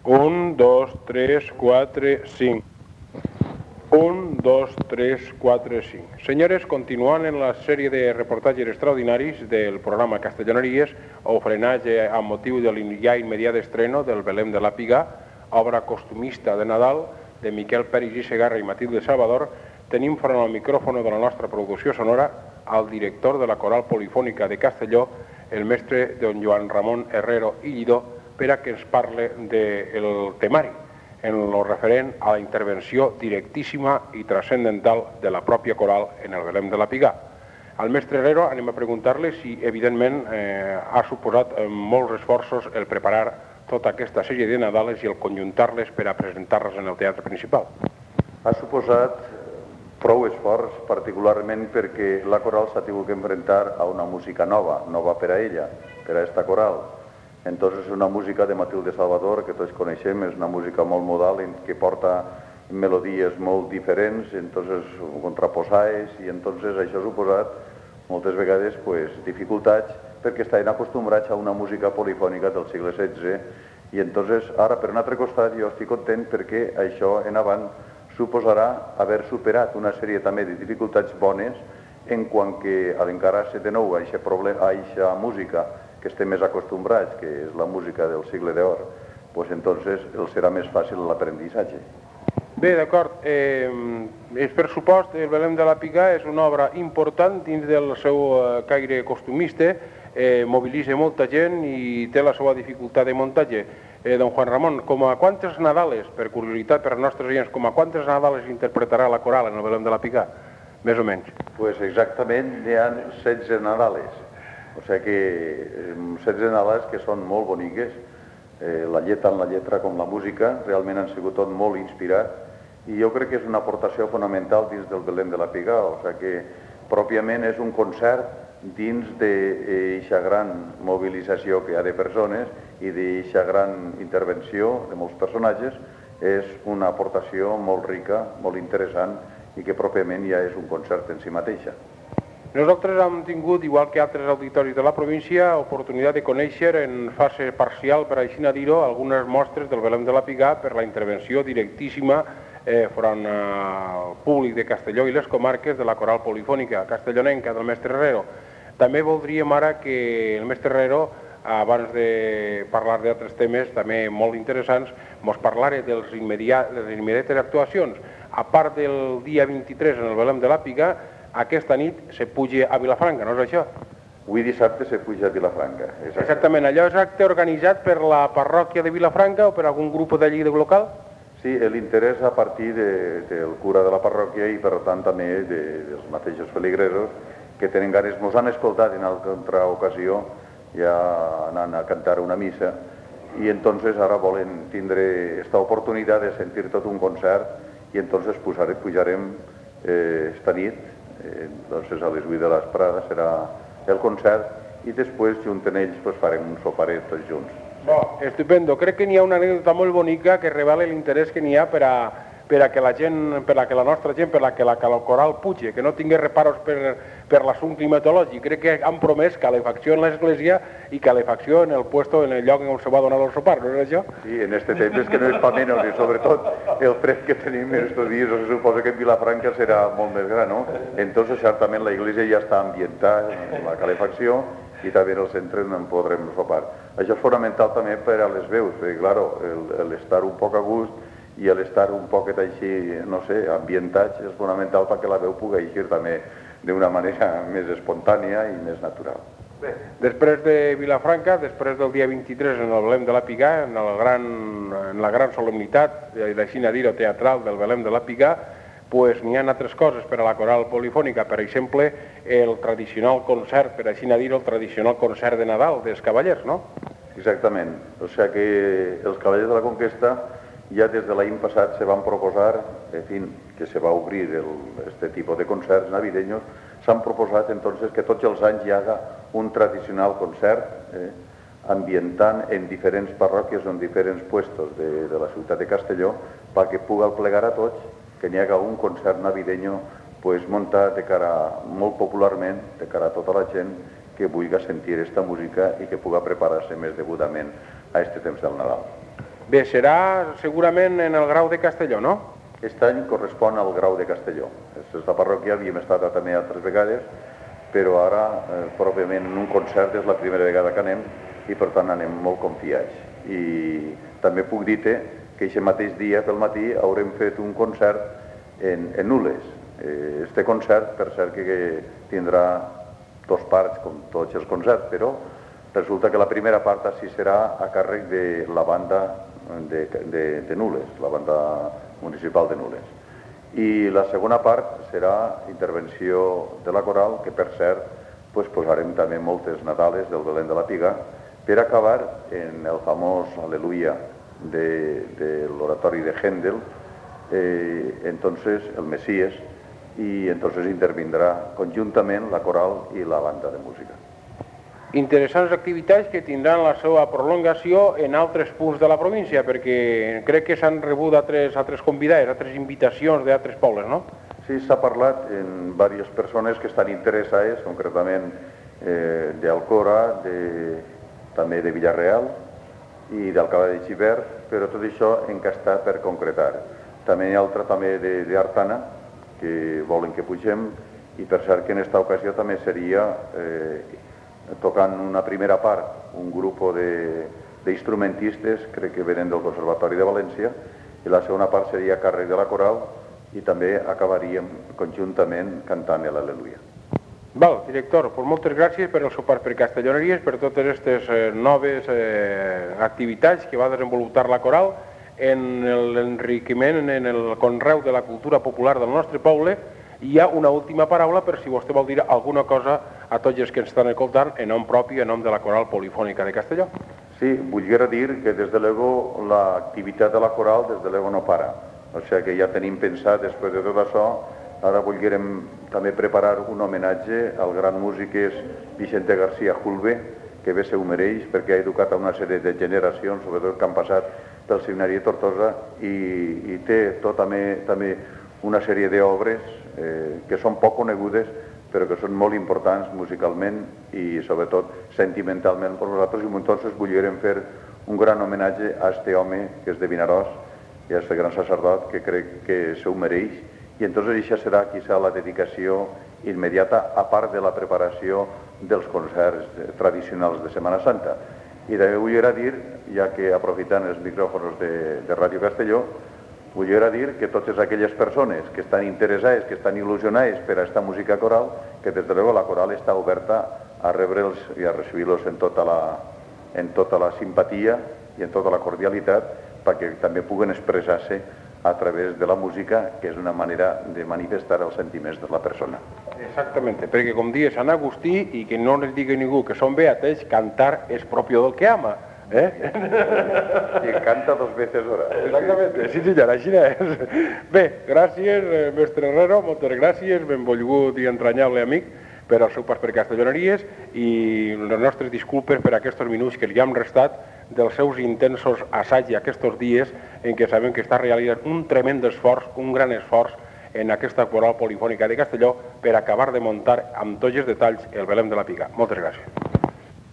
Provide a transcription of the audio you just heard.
1, 2, 3, 4, 5. 1, 2, 3, 4, 5. Senyores, continuant en la sèrie de reportatges extraordinaris del programa Castellaneries, ofrenatge amb motiu de ja immediat estreno del Belém de la Pigà, obra costumista de Nadal de Miquel Peris i Segarra i Matilde Salvador, tenim front al micròfon de la nostra producció sonora al director de la Coral Polifònica de Castelló, el mestre don Joan Ramon Herrero i Lledó, per a que ens parle del temari, en lo referent a la intervenció directíssima i transcendental de la pròpia coral en el Belém de la Pigà. Al mestre Herrero anem a preguntar-li si, evidentment, ha suposat molts esforços el preparar tota aquesta sèrie de Nadales i el conjuntar-les per a presentar-les en el teatre principal. Ha suposat prou esforç, particularment perquè la coral s'ha tingut que enfrontar a una música nova, nova per a ella, per a esta coral. Entonces és una música de Matilde Salvador, que tots coneixem, és una música molt modal, que porta melodies molt diferents, entonces contraposades, i entonces això ha suposat moltes vegades dificultats, perquè estaven acostumbrats a una música polifònica del segle XVI, i entonces ara, per un altre costat, jo estic content perquè això en avant suposarà haver superat una sèrie també de dificultats bones en quant que a l'encarar-se de nou a aquesta música que estem més acostumbrats, que és la música del segle d'or, doncs entonces el serà més fàcil l'aprenentatge. Bé, d'acord. Per supost, el Belém de la Pigà és una obra important dins del seu caire costumista, mobilitza molta gent i té la seva dificultat de muntatge. Don Juan Ramon, com a quantes Nadales, per curiositat per als nostres oients, com a quantes Nadales interpretarà la coral en el Belém de la Pigà, més o menys? Doncs exactament n'hi ha 16 Nadales. O sigui que 16 Nadales que són molt boniques, tant la lletra com la música, realment han sigut tot molt inspirat, i jo crec que és una aportació fonamental dins del Belém de la Pigà, o sigui que pròpiament és un concert dins d'aquesta gran mobilització que hi ha de persones i d'aquesta gran intervenció de molts personatges, és una aportació molt rica, molt interessant, i que pròpiament ja és un concert en si mateixa. Nosaltres hem tingut, igual que altres auditoris de la província, oportunitat de conèixer en fase parcial, per així dir-ho, algunes mostres del Belém de la Pigà per la intervenció directíssima front al públic de Castelló i les comarques de la coral polifònica castellonenca del mestre Herrero. També voldríem ara que el mestre Herrero, abans de parlar d'altres temes també molt interessants, ens parlara de les immediates actuacions. A part del dia 23 en el Belém de la Pigà, aquesta nit se puja a Vilafranca, no és això? Avui dissabte se puja a Vilafranca. Exactament. Allò és acte organitzat per la parròquia de Vilafranca o per algun grup d'allí de local? Sí, l'interès a partir del cura de la parròquia i per tant també dels mateixos feligresos que tenen ganes, ens han escoltat en altra ocasió ja anant a cantar una missa i entonces ara volen tindre esta oportunitat de sentir tot un concert i entonces pujarem esta nit, entonces a les 8 de l'esprada serà el concert i després junt amb ells farem un soparet tots junts. Estupendo. Crec que n'hi ha una anècdota molt bonica que revela l'interès que n'hi ha per a que la gent, per a que la nostra gent, per a que la coral pugi, que no tingui reparos per l'assumpte climatològic. Crec que han promès calefacció en l'església i calefacció en el puesto, en el lloc on se va donar el sopar, no és això? Sí, en este temps que no és pa menys i sobretot el fred que tenim en estos dies, se suposa que en Vilafranca serà molt més gran, no? Entonces, certament, la iglesia ja està ambientada en la calefacció i també en el centre on podrem sopar. Això és fonamental també per a les veus, perquè, clar, l'estar un poc a gust i l'estar un poquet així, no sé, ambientats, és fonamental perquè la veu pugui eixir també d'una manera més espontània i més natural. Bé, després de Vilafranca, després del dia 23 en el Belém de la Pigà, en la gran solemnitat, així dir-ho, teatral del Belém de la Pigà, n'hi ha altres coses per a la coral polifònica, per exemple, el tradicional concert, per així dir-ho, el tradicional concert de Nadal dels cavallers, no? Exactament. O sigui que els cavallers de la Conquesta ja des de l'any passat se van proposar, en fi, que se va obrir este tipus de concerts navideños, s'han proposat entonces que tots els anys hi haga un tradicional concert ambientant en diferents parròquies o en diferents puestos de la ciutat de Castelló perquè pugui plegar a tots que n'hi haga un concert navideño muntat de cara molt popularment, de cara a tota la gent que vulgui sentir aquesta música i que pugui preparar-se més degudament a aquest temps del Nadal. Bé, serà segurament en el Grau de Castelló, no? Aquest any correspon al Grau de Castelló. És la parròquia, havíem estat també altres vegades, però ara, pròpiament, en un concert és la primera vegada que anem i, per tant, anem molt confiats. I també puc dir-te que aquest mateix dia, pel matí, haurem fet un concert en Nules. Este concert, per cert, que tindrà dos parts, com tots els concerts, però resulta que la primera part així serà a càrrec de la banda de Nules, la banda municipal de Nules. I la segona part serà intervenció de la coral, que per cert posarem també moltes Nadales del Belén de la Piga, per acabar en el famós Aleluia de l'oratori de Händel, entonces el Mesías, y entonces intervindrà conjuntament la coral i la banda de música. Interessants activitats que tindran la seva prolongació en altres punts de la província, perquè crec que s'han rebut altres convidats, altres invitacions d'altres pobles, no? Sí, s'ha parlat amb diverses persones que estan interessades, concretament d'Alcora, també de Villarreal i d'Alcalá de Xivert, però tot això encara està per concretar. També hi ha altra també d'Artana, que volen que pugem, i per cert que en aquesta ocasió també seria tocant una primera part un grup d'instrumentistes, crec que venen del Conservatori de València, i la segona part seria a càrrec de la coral i també acabaríem conjuntament cantant l'Al·leluia. Val, director, moltes gràcies per el suport per Castelloneries, per totes aquestes noves activitats que va desenvolupar la coral en l'enriquiment, en el conreu de la cultura popular del nostre poble. I hi ha una última paraula per si vostè vol dir alguna cosa a tots els que ens estan escoltant en nom propi, en nom de la Coral Polifònica de Castelló. Sí, volguera dir que des de luego l'activitat de la coral des de luego no para. O sigui que ja tenim pensat, després de tot això, ara volguérem també preparar un homenatge al gran músic que és Vicente García Julve, que bé se ho mereix perquè ha educat a una sèrie de generacions, sobretot que han passat pel Seminari de Tortosa, i té també una sèrie d'obres que són poc conegudes, però que són molt importants musicalment i sobretot sentimentalment per nosaltres, i entonces volguérem fer un gran homenatge a este home que és de Vinaròs i a este gran sacerdot que crec que se ho mereix, i entonces això serà quizá la dedicació immediata, a part de la preparació dels concerts tradicionals de Setmana Santa. I també vull dir, ja que aprofitant els micròfons de Ràdio Castelló, vull dir que totes aquelles persones que estan interessades, que estan il·lusionades per a aquesta música coral, que des de luego la coral està oberta a rebre'ls i a recibir-los en tota la simpatia i en tota la cordialitat, perquè també puguen expressar-se a través de la música, que és una manera de manifestar els sentiments de la persona. Exactament, perquè com diu Sant Agustí, i que no ens digui ningú que són beates, cantar és propio del que ama. I canta dos veces hora. Exactament, sí senyor, així és. Bé, gràcies, mestre Herrero, moltes gràcies, benvolgut i entranyable amic, per al seu pas per Castelloneries, i les nostres disculpes per aquests minuts que li hem restat dels seus intensos assaigs aquests dies en què sabem que està realitzant un tremend esforç, un gran esforç en aquesta coral polifònica de Castelló per acabar de muntar amb tots els detalls el Belén de la Piga. Moltes gràcies.